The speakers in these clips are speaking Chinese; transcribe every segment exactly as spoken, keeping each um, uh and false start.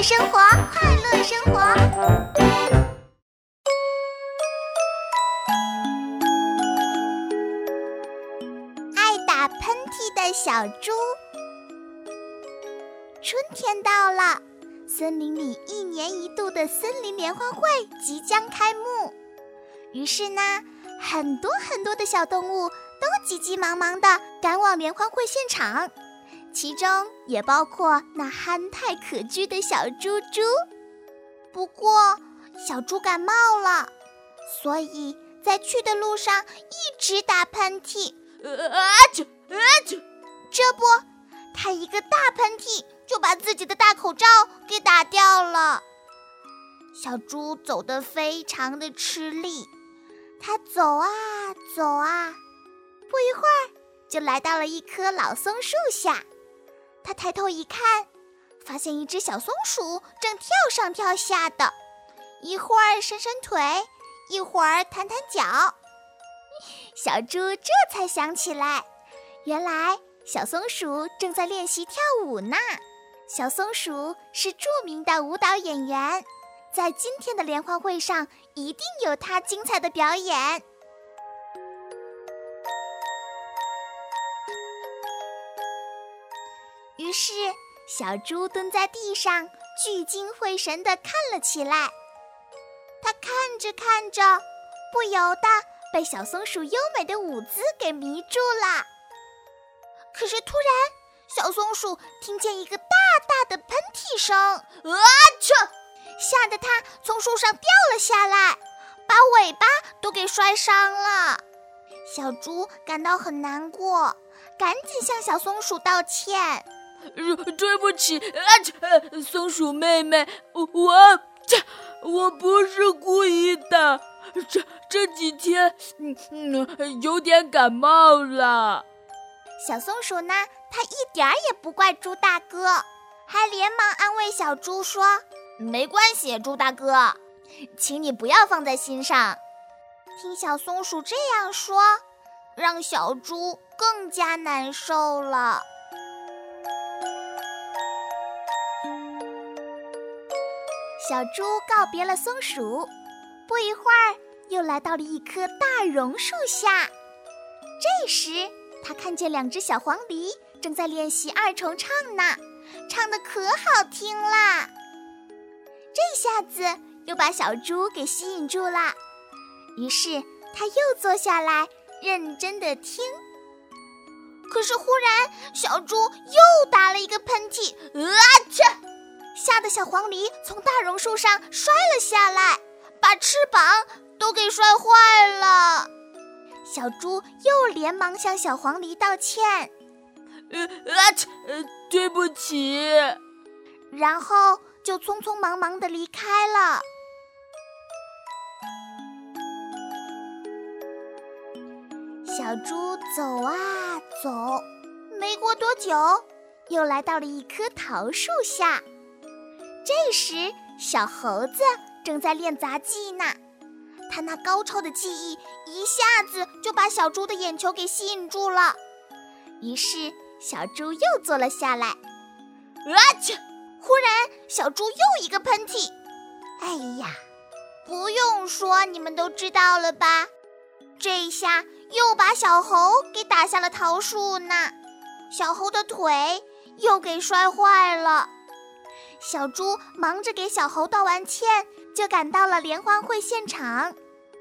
乐生活，快乐生活。爱打喷嚏的小猪。春天到了，森林里一年一度的森林联欢会即将开幕。于是呢，很多很多的小动物都急急忙忙地赶往联欢会现场，其中也包括那憨态可掬的小猪猪。不过小猪感冒了，所以在去的路上一直打喷嚏。 啊啾啊啾！ 这不，他一个大喷嚏就把自己的大口罩给打掉了。小猪走得非常的吃力，他走啊走啊，不一会儿就来到了一棵老松树下。他抬头一看，发现一只小松鼠正跳上跳下的，一会儿伸伸腿，一会儿弹弹脚。小猪这才想起来，原来小松鼠正在练习跳舞呢。小松鼠是著名的舞蹈演员，在今天的联欢会上一定有它精彩的表演。于是小猪蹲在地上，聚精会神地看了起来。它看着看着，不由得被小松鼠优美的舞姿给迷住了。可是突然，小松鼠听见一个大大的喷嚏声，啊啾！吓得它从树上掉了下来，把尾巴都给摔伤了。小猪感到很难过，赶紧向小松鼠道歉。 对不起，啊，松鼠妹妹，我这我不是故意的，这这几天嗯嗯有点感冒了。 小松鼠呢，它一点儿也不怪猪大哥，还连忙安慰小猪说：“没关系，猪大哥，请你不要放在心上。”听小松鼠这样说，让小猪更加难受了。小猪告别了松鼠，不一会儿又来到了一棵大榕树下。这时他看见两只小黄鹂正在练习二重唱呢，唱得可好听啦。这下子又把小猪给吸引住了，于是他又坐下来认真地听。可是忽然小猪又打了一个喷嚏，啊切！吓得小黄鹂从大榕树上摔了下来，把翅膀都给摔坏了。小猪又连忙向小黄鹂道歉， 呃啊呃，对不起， 然后就匆匆忙忙地离开了。小猪走啊走，没过多久，又来到了一棵桃树下。这时小猴子正在练杂技呢，他那高超的技艺一下子就把小猪的眼球给吸引住了。于是小猪又坐了下来，啊切！忽然小猪又一个喷嚏。哎呀，不用说，你们都知道了吧？这一下又把小猴给打下了桃树呢，小猴的腿又给摔坏了。小猪忙着给小猴道完歉，就赶到了联欢会现场。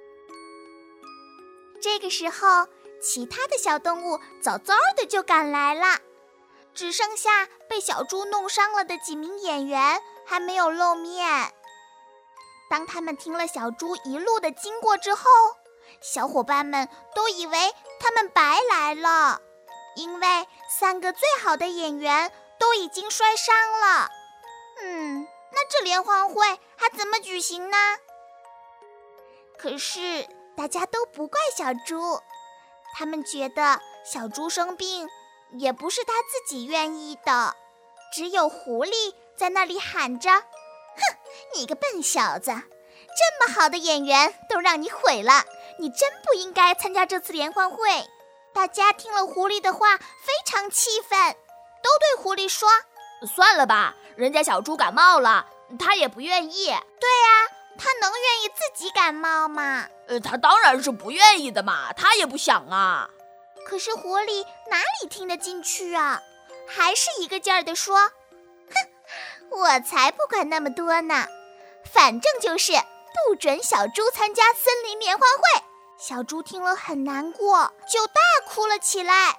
这个时候，其他的小动物早早的就赶来了，只剩下被小猪弄伤了的几名演员还没有露面。当他们听了小猪一路的经过之后，小伙伴们都以为他们白来了，因为三个最好的演员都已经摔伤了。嗯，那这联欢会还怎么举行呢？可是大家都不怪小猪，他们觉得小猪生病也不是他自己愿意的，只有狐狸在那里喊着：“哼，你个笨小子，这么好的演员都让你毁了，你真不应该参加这次联欢会。”大家听了狐狸的话，非常气愤，都对狐狸说：“ 算了吧，人家小猪感冒了， 他也不愿意。对呀，他能愿意自己感冒吗？ 呃，他当然是不愿意的嘛，他也不想啊。 可是狐狸哪里听得进去啊？还是一个劲儿地说：“哼，我才不管那么多呢，反正就是不准小猪参加森林联欢会。”小猪听了很难过，就大哭了起来。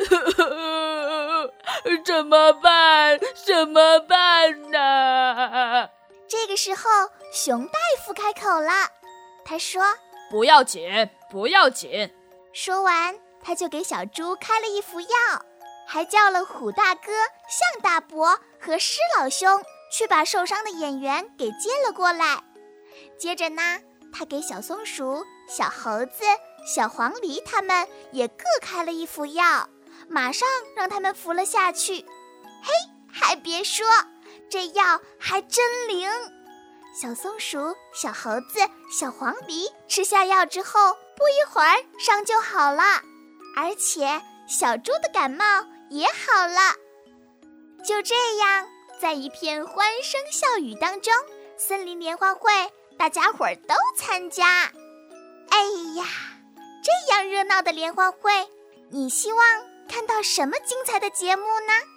怎么办？怎么办呢？ 这个时候，熊大夫开口了，他说：“ 不要紧，不要紧。” 说完，他就给小猪开了一副药，还叫了虎大哥、象大伯和狮老兄去把受伤的演员给接了过来。接着呢，他给小松鼠、小猴子、小黄狸他们也各开了一副药，马上让他们服了下去。嘿，还别说，这药还真灵。小松鼠、小猴子、小黄狸吃下药之后，不一会儿伤就好了，而且小猪的感冒也好了。就这样，在一片欢声笑语当中，森林联欢会大家伙儿都参加。哎呀，这样热闹的联欢会，你希望看到什么精彩的节目呢？